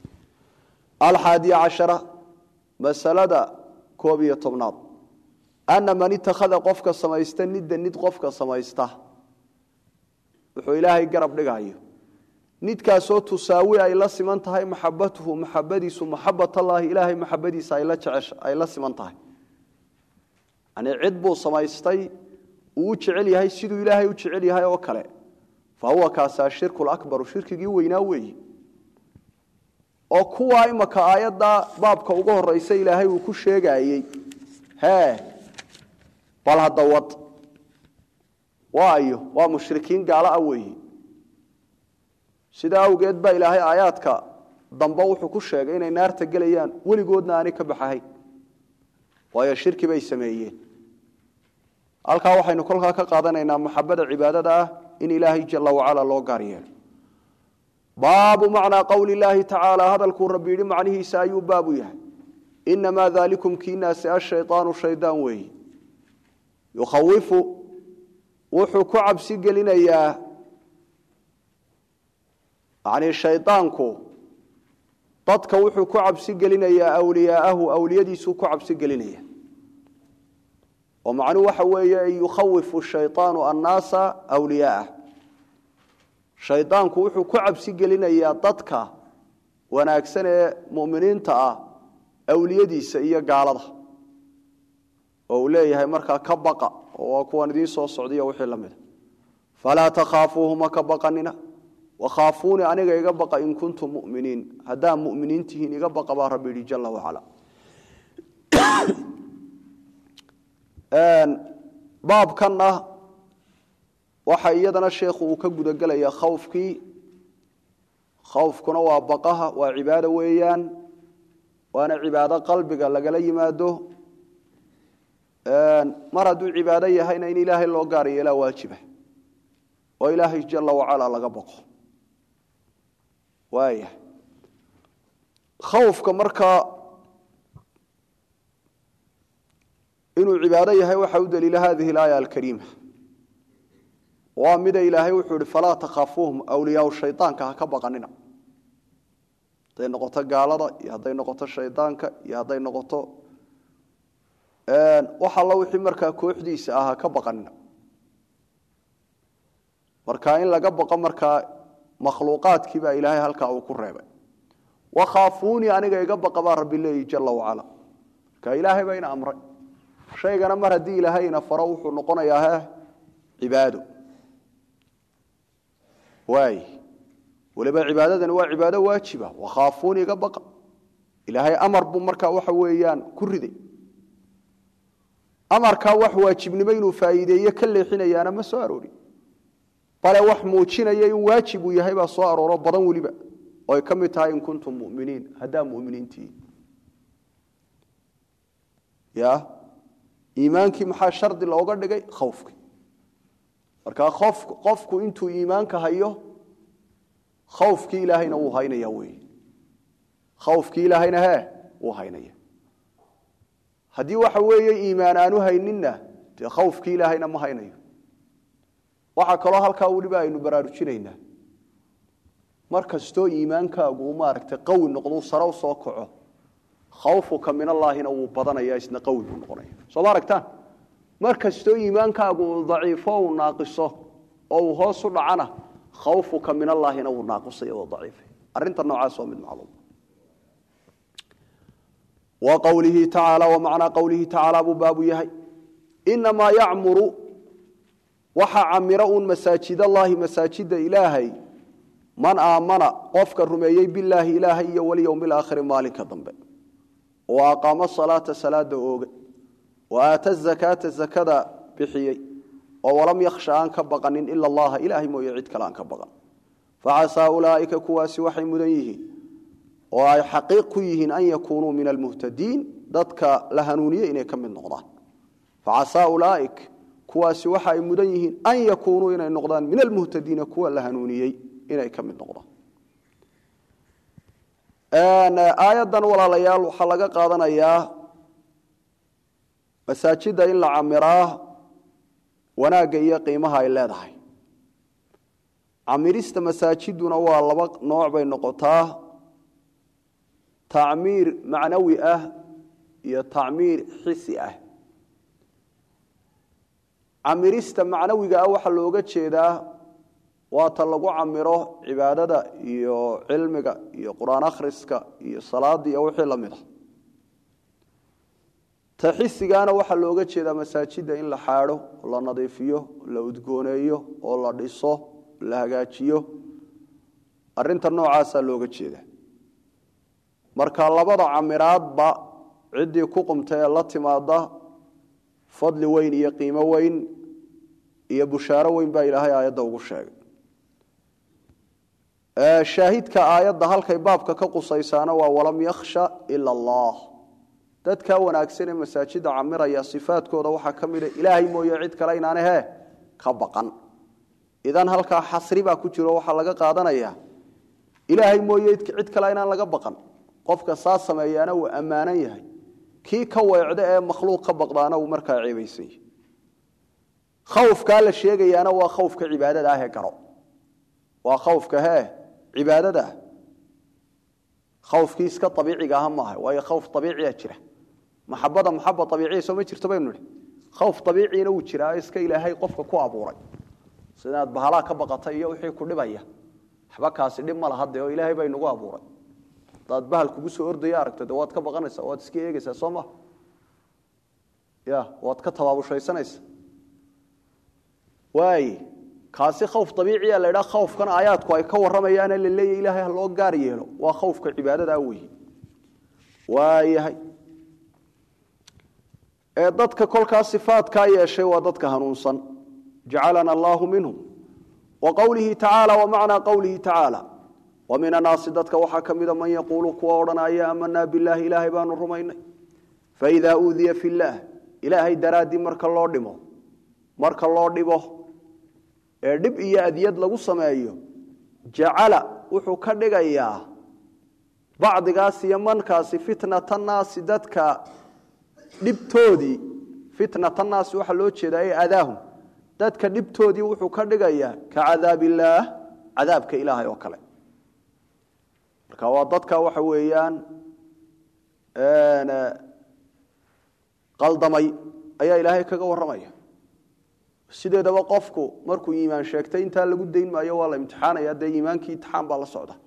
al-11 masalada 12 anna man ittakhadha qofka samaysta nid qofka samaysta wuxuu ilaahay garab dhigayo nidkaas oo tusaawi ay la siman tahay maxabbatuhu maxabbadiisu maxabbatallahi ilaahay maxabbadiisa ay la siman tahay ani cid buu samaystay uu jecel yahay sidoo ilaahay u jecel yahay oo kale fa huwa kaasa shirkul akbar shirkigi weynaa weey oo kuwa imaka aayada baabka ugu horeysay ilaahay uu ku sheegayay bal hadawad waayo waa mushrikiin gaala weey sida awgeed ba ilaahay aayaadka dambe wuxuu ku sheegay inay naarta galayaan waligoodna aanay ka baxahay waayo shirki bay sameeyeen halka waxaynu kolka ka qaadanaynaa maxabbada cibaadada in ilaahay jalla wa ala loo gaariyo baabu macna qawli illaahi ta'ala hadalku rabbi yiri macnihiisa ayuu baabu yahay inma dhalikum kinas ash-shaytanu shaydan way yukhawifu wuxuu ku cabsi gelinayaa ani shaytaanku dadka wuxuu ku cabsi gelinayaa awliyaahu awliyadiisu ku cabsi gelinayaa ومعنى وحوية يخوف الشيطان الناس أولياءه شيطان كوحو كعب سيقلنا ياتتك وناكسن مؤمنين تأه أولياء دي سئية قالده أولياء هاي مركا كبقى وكوان دي سوى السعودية وحي لمده فلا تخافوهما كبقننا وخافوني أنيقا يقبقى إن كنتم مؤمنين هدام مؤمنين تهين يقبقى بها ربي جل وعلا baabkanna waxa iyadana sheekhu uu ka gudagelaya khawfkii khawfkuna waa baqaha waa cibaado weeyaan waana cibaado qalbiga lagala yimaado mar hadduu cibaado yahayna in ilaahay loo gaar yeelaa waajiba oo ilaahay jalla wacala laga baqo waaya khawfka markaa inuu cibaado yahay waxa u daliila hadhihi al-aaya al-kariima waa mid ilaahay wuxuu yiri falaa takhafuhum awliyaa shaytaanka ka baqanina haday noqoto gaalada iyo haday noqoto shaytaanka iyo haday noqoto waxa la wixii markaa kooxdiisa ah ka baqanina marka in laga baqo markaa makhluuqaadkii baa ilaahay halka uu ku reebay wa khaafuni aniga iga baqaba rabbillahi jalla wa ala ka ilaahay bayna amray shaygana mar hadii ilaahayna faro wuxuu noqonayaa cibaado واي ولبا عبادتنا waa cibaado waajiba وخافوني iga baqa ilaahay amar buu marka waxa weeyaan ku riday amarka wax waajibnimo inuu faa'iideeyo ka leexinayaana ma soo aroori bale wax muujinaya in waajib uu yahay baa soo arooro badan waliba oo ka mid tahay in kuntum mu'miniin hadaa mu'miniintii ya iimaankii maxaa shardi looga dhigay khawfki marka qofku intuu iimaanka hayo khawfki ilaahayna uu haynaya way khawfki ilaahayna uu haynaya hadii waxa weeye iimaan aanu hayninna de khawfki ilaahayna ma haynayo waxa kale halka waliba aynu baraarujinayna markasto iimaankaagu ma aragtay qawi noqdo saraw soo kaco khawfuka min allaahina uu badanaya isna qawi noqonaya soo aragtaan markasto iimaankaagu daciifo oo naaqiso oo hoos u dhacana khawfuka min allaahina uu naaqisay oo daciif arinta noocaas oo mid macluum wa qawlihi ta'ala wa ma'na qawlihi ta'ala babu yahay inma ya'muru waxa amirun masajid allahi masajid ilaahi man aamana qofka rumeeyay billahi ilaahi iyo wal yawmil aakhir maalinka dambe wa aqama salata salada ooga وآتى الزكاة الزكاة بحيي ولم يخشى أن كبقن إلا الله إلهي مو يعيد كلام كبقن فعسى أولئك كواسي وحي مدنيه وحقيقيهن أن يكونوا من المهتدين ضدك لهنونية إنك من النقضان فعسى أولئك كواسي وحي مدنيه أن يكونوا إن النقضان من المهتدين كوا لهنونية إنك من النقضان آية ولا ليال وحلقة قادنا إياه مساجد إن لعمراه وناقا إيا قيمها إلا دحي عميريست مساجدنا والله نوع بين نقطاه تعمير معنوي يا تعمير حسي عميريست معنوي waxa looga jeedaa waa ta lagu camiro cibaadada iyo cilmiga iyo quraan akhriska iyo salaada iyo wixii la mid ah taxisigana waxa looga jeedaa masaajida in la xaaro la nadiifiyo la udgooneeyo oo la dhiso la hagaajiyo arinta noocaas looga jeedaa marka labada camiraadba cidii ku qumtay la timaada fadli weyn iyo qiimo weyn iyo bushaaro weyn baa ilaahay aayada ugu sheegay shaahidka aayada halkay baabka ka qusaysaana waa walam yakhsha illa allah dadka wanaagsan ee masaajida camiraya sifaadkooda waxa kamid ah ilaahay mooyo cid kale inaan ka baqan idan halka xasri baa ku jiro waxa laga qaadanaya ilaahay mooyo cid kale inaan laga baqan qofka saas sameeyana uu amaanan yahay kii ka weecda ee makhluuq ka baqdaana uu markaa ceebaysay khawfka la sheegayana waa khawfka cibaadada ah ee garo waa khawfka cibaadada khawfkiis ka tabiiciga ah ma aha waa khawf tabiici ah jira محبة طبيعية سو ما jirto baynu خوف طبيعينا uu jiraa iska ilaahay qofka ku abuuray sidaad bahala ka baqatay iyo wixii ku dhibaya waxba kaasi dhib ma laha oo ilaahay bay nagu abuuray dad bahal kugu soo ordaya aragtay waad ka baqanaysaa waad iska eegaysaa Soomaa waad ka tabaabushaynaysaa waay kaasi خوف طبيعي la ilaa خوفkan aayaadku ay ka waramayaan in la leeyahay ilaahay loo gaar yeelo waa خوفka cibaadada weey waayahay dadka kolkaa sifaadka yeeshay waa dadka hanuunsan jacalana Allahu minhum wa qawlihi ta'ala wa ma'na qawlihi ta'ala wa min an-nas dadka waxa kamida man yaqulu kuwa oranaya amanna billahi ilahi baanu rumaynay fa idha udhiya fillah ilahi daradi marka loo dhimo marka loo dhibo dib iyo adiyad lagu sameeyo jacala wuxuu ka dhigayaa bacdigaas iyo mankaasi fitnatan nas dadka dhibtoodii fitnatan nas waxa loo jeedaa ay adaahum dadka dhibtoodii wuxuu ka dhigayaa ka cadaabillaah cadaabka ilaahay oo kale marka waa dadka waxa weeyaan qaldamay ayaa ilaahay kaga waramaya sideedaba qofku markuu iimaan sheegtay inta lagu deyn maayo waa la imtixaanaya de iimaankii imtixaan baa la socda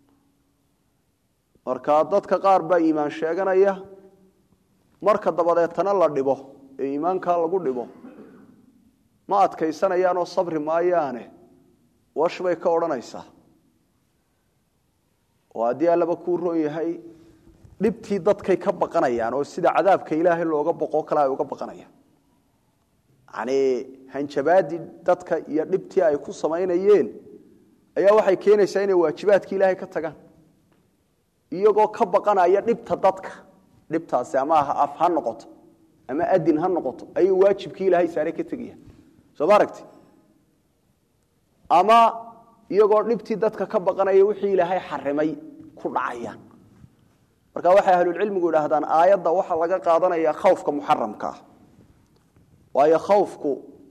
marka dadka qaar baa iimaan sheeganaya marka dabadeetana la dhibo ee iimaanka lagu dhibo ma adkaysanayaan oo sabri maayaane wash bay ka oranaysaa oo hadii Alla ku roon yahay dhibtii dadkay ka baqanayaan oo sida cadaabka ilaahay looga baqo kala ay uga baqanayaan yani hanjabaadi dadka iyo dhibtii ay ku sameeyeen ayaa waxay keenaysaa inay waajibaadka ilaahay ka tagaan iyagoo ka baqanaya dhibta dadka dhibtaasi ama afhan noqoto ama adin han noqoto ay waajibkii ilaahay saaray ka tagayaan soo maaragti ama iyagoo dhibtii dadka ka baqanaya wixii ilaahay xarimay ku dhacayaan marka waxa ahlul cilmigu yiraahdaan aayada waxa laga qaadanaya khawfka muharramka waayo khawfku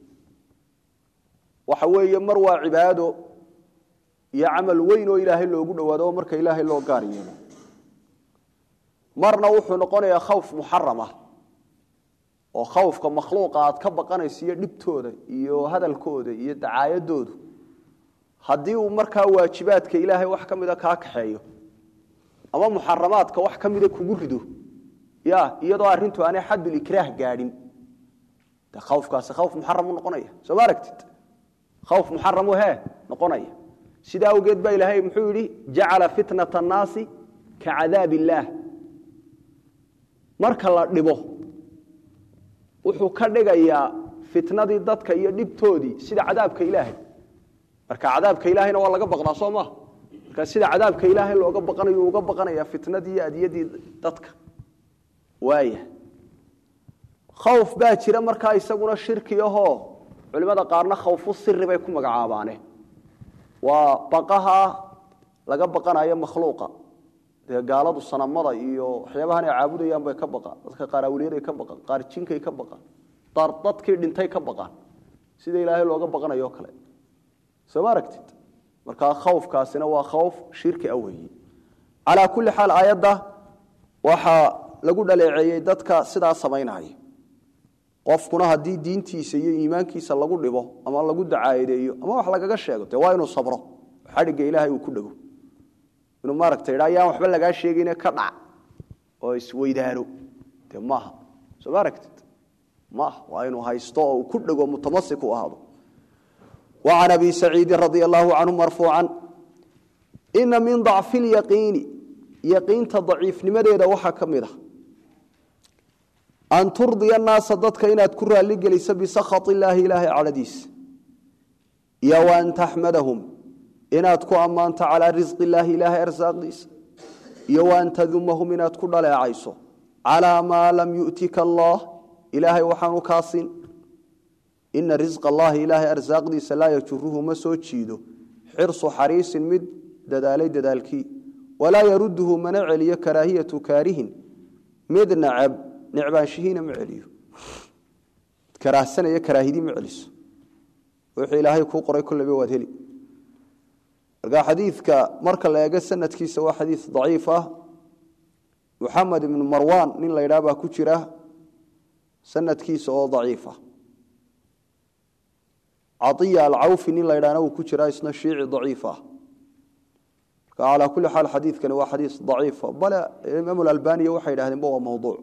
waxa weeye mar waa cibaado iyo amal weyn oo ilaahay loogu dhawaado marka ilaahay loo gaar yeelo marna wuxuu noqonayaa khawf muharrama oo khawfka makhluuqaad ka baqanaysiyo dhibtooda iyo hadalkooda iyo dacaayadoodu hadii uu marka waajibaadka ilaahay wax kamida ka kaxeeyo ama muharramaadka wax kamida kugu rido iyadoo arintu aanay xadul ikraah gaadhin ta khawfkaas khawf muharram noqonaya soo maaragtid khawf muharram noqonaya sida awgeed ba ilaahay muxuu yiri ja'ala fitnatan nasi ka'adaabillah marka la dhibo wuxuu ka dhigayaa fitnadii dadka iyo dhibtoodii sida cadaabka ilaahay marka cadaabka ilaahayna waa laga baqnaa Soomaa marka sida cadaabka ilaahay looga baqanayo uga baqanaya fitnadii adiyadii dadka waaya khawf baa jira marka isaguna shirki ah culimada qaarna khawfu sirri bay ku magacaabaane waa baqaha laga baqanayo makhluuqa gaaladu sanamada iyo waxyaabahan ay caabudayaan bay ka baqaan dadka qaar awliyeed ka baqaan qaar jinkay ka baqaan dadkii dhintay ka baqaan sida ilaahay looga baqanayo kale soo maaragtid marka khawfkaasina waa khawf shirki aweey ala kulli hal ayada waxa lagu dhaleeceeyay dadka sidaa sameynaya qofkuna hadii diintiisa iyo iimaankiisa lagu dhibo ama lagu dacaayideeyo ama wax lagaga sheego waa inuu sabro xariga ilaahay uu ku dhago inuu maaragtay ayaan waxba laga sheegin ka dhac oo isweydaaro maaha soo maaragtid waa inuu haysto oo ku dhago mutamassik u ahaado وعن أبي سعيد رضي الله عنه مرفوعا إن من ضعف اليقين تضعيف نمريدا وحا كميدا أن ترضي الناس ضدك إن تكرها لجلس بسخط الله إله على ديس يا وأن تحمدهم إن تكو أمانت على رزق الله إله أرزاق ديس يا وأن تذمهم إن تكر لا عيسو على ما لم يؤتك الله إله وحانو كاسين إن رزق الله إله أرزاق دي سلا يجره ما سوتشيدو حرص حريص مد ددالي ددالكي ولا يرده منع لي كراهية كاره مد نعبان شهين معليه كراه سنة يكراهي دي معلس وحي إلهي كو قرأي كل بيواد هلي رقا حديث كمركا لا يقى سنة كي سوا حديث ضعيفة محمد بن مروان نين لا يرابا كتيرة سنة كي سوا ضعيفة عطية العوفي نين لا يرانا وكجرا اسنا شيعي ضعيفة على كل حال حديث كان هو حديث ضعيف بلا الإمام الألباني وحي هذا هو موضوع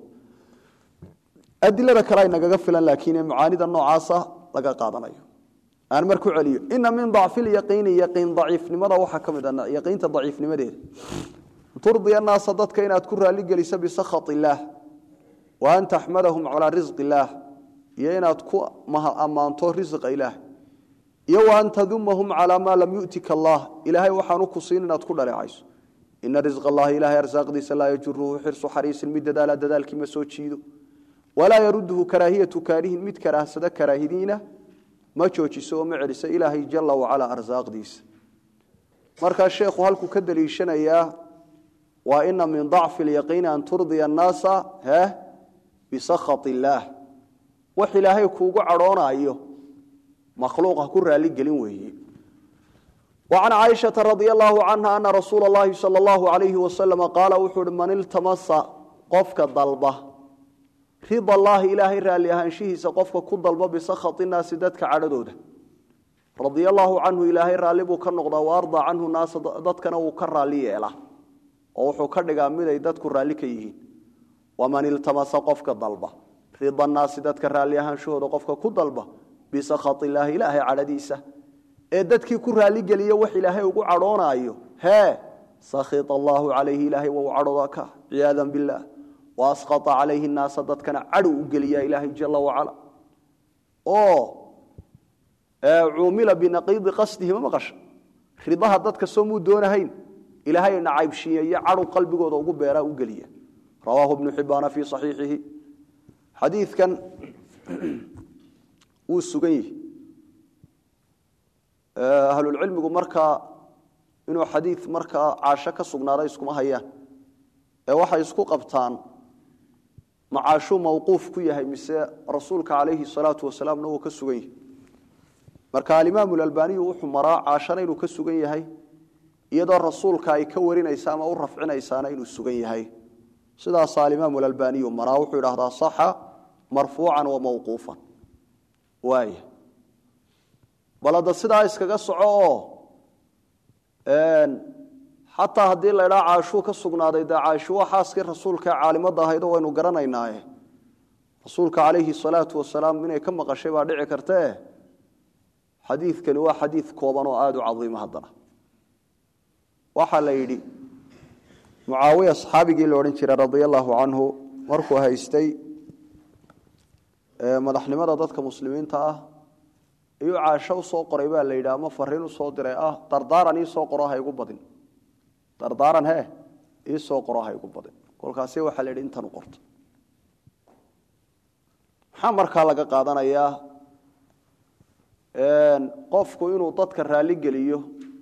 أدلة كراي نجا قفلا لكن معاني النوع عاصة لقى قاضنا أنا مركو عليه إن من ضعف اليقين يقين ضعيف لماذا وحكم ذا يقين ضعيف لماذا ترضي الناس صدت كينات كرها لجلس بسخط الله وأن تحمدهم على رزق الله يينات كو ما أمانتو رزق إله يو أن تذمهم على ما لم يؤتك الله إلهي وحانوك صين نتكون لعيس إن رزق الله إلهي أرزاق ديس لا يجره حرص حريص المدد على ددال كما سوتشيدو ولا يرده كراهية كاره مد كراه سدا كراهدينه ما جوجيسو معرس إلهي جل وعلا أرزاق ديس مركا الشيخ هلكو كدليشنيا وإن من ضعف اليقين أن ترضي الناس بسخط الله وحلاهي كوغو عرونا أيوه مخلوقه كرة لقلين وهي وعن عائشة رضي الله عنها أن رسول الله صلى الله عليه وسلم قال وحر من التمس قفك الضلبة رضا الله إلهي رالي هنشيه سقفك كل ضلبة بسخط الناس دتك عددوده رضي الله عنه إلهي رالي بو كنقضى وارضى عنه الناس دتك نوكر لي إله وحو كردقى مدى دتك رالي كيهين ومن التمس قفك الضلبة رضا الناس دتك رالي هنشوه قفك كل ضلبة بسخط الله إلهي على ديسه dadkii ku raali galiyo wax ilaahay ugu cadhoonayo سخط الله عليه إلهي وعرضك عياذا بالله وأسقط عليه الناس dadkana cadhow u galiya ilaahay jalla wa ala عومل بنقيض قصده ما قش ridaha dadka soo muu doonahayn ilaahay naayb shiyeeyo cadhow qalbigooda ugu beera u galiya رواه ابن حبان في صحيحه حديث كان وسغني أهل العلم مركا إنه حديث مركا عاشا كسغنادا اسكما هيان waxa isku qabtaan macaashu mawquuf ku yahay mise rasuulka kaleeyhi salaatu wasalaam noo ka sugan yahay marka al-imaam al-albani wuxuu maraa caashana inuu ka sugan yahay iyadoo rasuulka ay ka warinaysa ama u rafcinaysaana inuu sugan yahay sidaas al-imaam al-albani maraa wuxuu yiraahdaa saxa marfuucan wa mawquufan waay balada sidaa iskaga soco حتى هذه اللي لا عاشوا كسجنا ذا عاشوا حاسك رسولك عالم ضاهيد وينو قرنيناه رسولك عليه الصلاة والسلام من كم قشي بعد عكرته حديث كان هو حديث كوبان وآد عظيم هذا وحال يدي معاوية أصحابي قيل ورنشر رضي الله عنه مركو هايستي مدحنا ماذا ضدك مسلمين تاه يعاشوا سوق قريبا اللي ما فرينو صادره تردارني سوق قراها يقبضين dardaaran ee soo qorahay ugu badan kolkaasi waxa la yiri intan u qorto waxa marka laga qaadanayaa qofku inuu dadka raali galiyo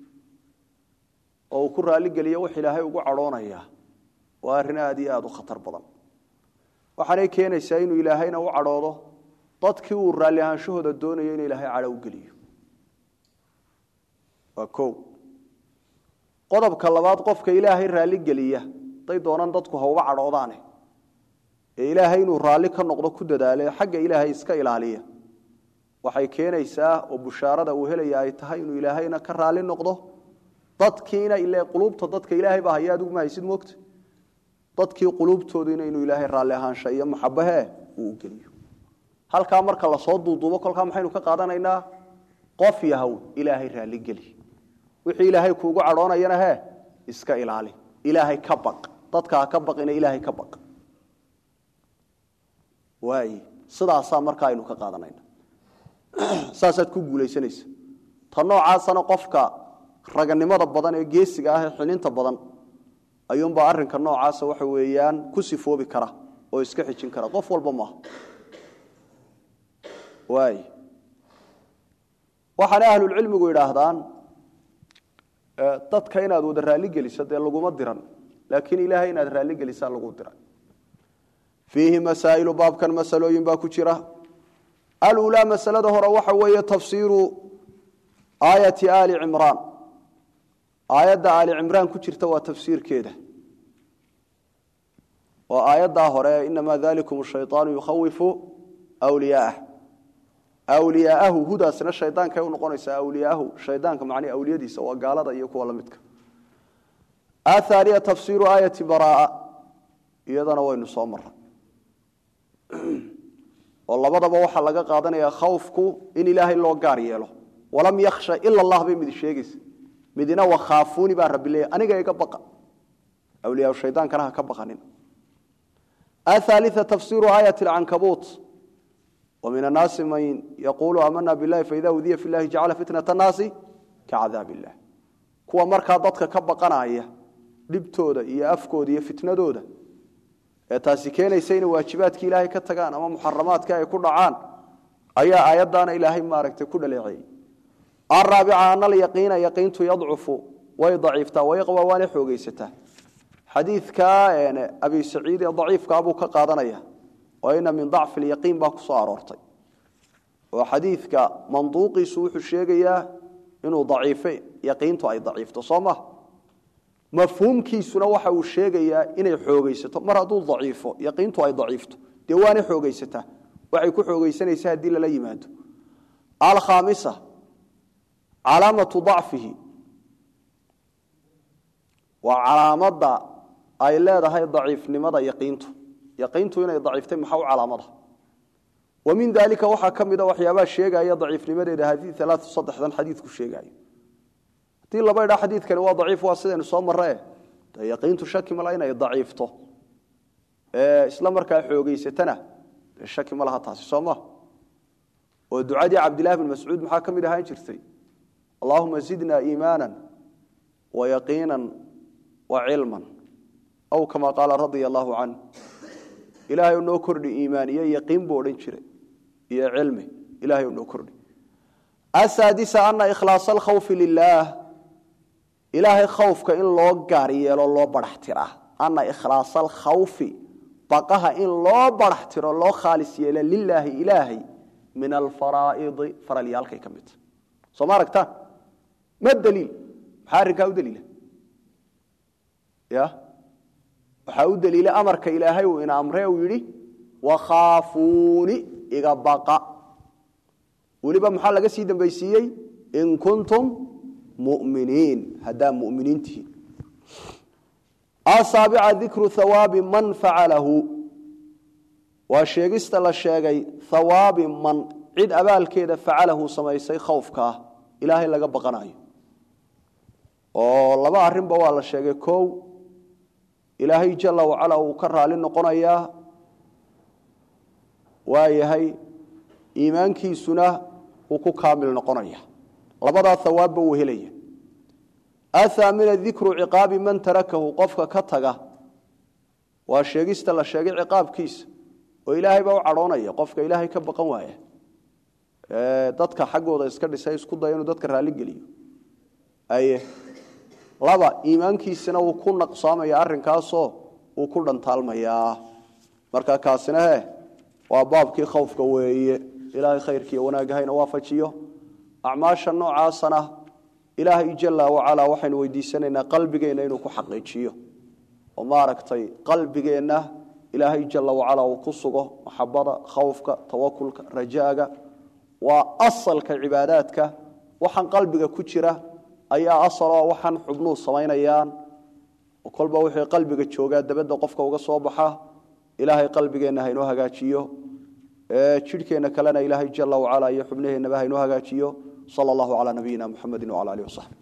oo ku raali galiyo wax Ilaahay ugu cadhoonaya waa arrin aad iyo aad u khatar badan waxaanay keenaysaa inuu Ilaahayna u cadhoodo dadkii uu raali ahaanshahooda doonayay in Ilaahay cadhow galiyo waa qodobka labaad qofka Ilaahay raali galiya day doonaan dadku ha uga cadhoodaan Ilaahay inuu raali ka noqdo ku dadaalay xagga Ilaahay iska ilaaliya waxay keenaysaa oo bushaarada uu helaya ay tahay inuu Ilaahayna ka raali noqdo dadkiina ilaa qulubta dadka Ilaahay baa hayaad ugu mahaysid moogta dadkii qulubtooda inuu Ilaahay raali ahaansha iyo maxabaha uu galiyo halka marka la soo duuduubo kolka maxaynu ka qaadanaynaa qof yahow Ilaahay raali galiya wixii Ilaahay kuugu cadhoonayana iska ilaali Ilaahay ka baq dadka ka baqina Ilaahay ka baq waay sidaas marka aynu ka qaadanayna saasad ku guuleysanaysa tan noocaasana qofka raganimada badan ee geesiga ah xilinta badan ayuun ba arrinka noocaas waxa weeyaan ku sifoobi kara oo iska xijin kara qof walba ma waay waxaan ahlul cilmigu yiraahdaan dadka inaad wada raali geliso de laguma diran laakiin Ilaahay inaad raali geliso lagu diran fihi masaa'ilu baabkan masalooyin baa ku jira al-ula masalada hore waxa weeye tafsiiru aayati ali imran aayada ali imran ku jirta waa tafsiirkeeda waa aayada hore inma dhalikum ash-shaytanu yukhawifu awliyaahu hudaasna shaydaanka uu noqonaysa awliyaahu shaydaanka macni awliyadiisa waa gaalada iyo kuwa la midka athariya tafsiru ayati baraa iyadana waynu soo maray walladaba waxa laga qaadanaya khawfku in ilaahay loo gaar yeelo walam yakhsha illa allah bi mid sheegis midina wa khaafuni ba rabbi aniga iga baqa awliyaa shaydaankana ka baqanin الثالثة تفسير آية العنكبوت ومن الناس من يقول آمنا بالله فإذا أوذي في الله جعل فتنة الناس كعذاب الله كوا مركا ضدك كبقنايا dhibtooda iyo afkooda iyo fitnadooda taasi keenaysa waajibaadka Ilaahay ka tagaan ama muharramaadka ay ku dhacaan ayaa aayadana Ilaahay maaragtay ku dhaleecay arabi'a an al-yaqeen yaqeentu yad'ufu wa yad'ifta wa yaqwa wa xoogaysta hadithka abi sa'id dhaifka abu ka qaadanaya oo ina min dha'f al-yaqeen ba ku soo aroortay oo hadithka manduuqiisu wuxuu sheegayaa inuu dhaifay yaqeentu ay dhaifto sooma mafhuumkiisuna waxa uu sheegayaa inay xoogaysato mar haduu dhaifo yaqiintu ay dhaifto deewaani xoogaysata waxay ku xoogaysanaysaa hadii la yimaado al-khamisa alamatu dha'fihi wa alamada ay leedahay dhaifnimada yaqiintu inay dhaiftay maxaa calaamada ومن ذلك waxa kamida waxyaabaha sheegaya dhaifnimadeeda hadii 3 xadiidku sheegayo tii laba ila xadiidkani waa dhaif waa sideen soo maray yaqiintu shaki ma lahayn ay dhaifto isla markaa xoogaysatana shaki ma laha taasi sooma oo ducadii Abdullah ibn Mas'ud maxaa kamid ahaan jirtay Allahumma zidna iimanan wa yaqinan wa ilman aw kama qala radiyallahu an Ilaahay noo kordhi iimaan iyo yaqiin boo dhan jiray iyo cilmi Ilaahay noo kordhi asadisa anna ikhlaas al-khawf lillah إلهي خوفك إن لو قاري لو برحترا أنا إخلاص الخوف بقها إن لو برحترا لو خالص يلا لله إلهي من الفرائض فرليالك كمت سمارك تا ما الدليل حارك أو دليل يا حاو دليل أمرك إلهي وإن أمره ويري وخافوني إذا بقى ولبا محل سيدا بيسيي إن كنتم مؤمنين هذا مؤمنين تي السابع ذكر ثواب من فعله وشيغست لا شيغي ثواب من عيد ابال كده فعله سميسي خوفك الهي لغا بقنايو oo laba arin ba waa la sheegay koow ilaahay jalla wa ala uu ka raali noqonaya waayahay iimaankiisuna uu ku kaamil noqonaya labada thawaab uu helaya athamina dhikru iqaab man tarakahu qofka ka taga waa sheegista la sheegay ciqaabkiisa oo ilaahay baa u caroonaya qofka ilaahay ka baqan waaya dadka xaqooda iska dhisay isku dayano dadka raali geliyo aye laba iimaankiisana uu ku naqsaamaya arrinkaas oo uu ku dhantaalmaya marka kaasina waa baabkii khawfka weeye ilaahay khayrkiisa wanaagahayna waafajiyo acmaasha noocaasana ilaahay jalla wa ala waxaan weydiisanaynaa qalbigeena inuu ku xaqiijiyo oo maaragtay qalbigeena ilaahay jalla wa ala uu ku sugo maxabada khawfka tawakkulka rajaaga waa asalka cibaadaadka waxaan qalbiga ku jira ayaa asal oo waxaan xubnuhu sameynayaan oo kolba wixii qalbiga jooga dabada qofka uga soo baxa ilaahay qalbigeena ha inoo hagaajiyo jidhkeena kalena ilaahay jalla wa ala iyo xubnaheena ha inoo hagaajiyo sallallahu ala nabiyina muhammadin wa ala alihi wa sahbihi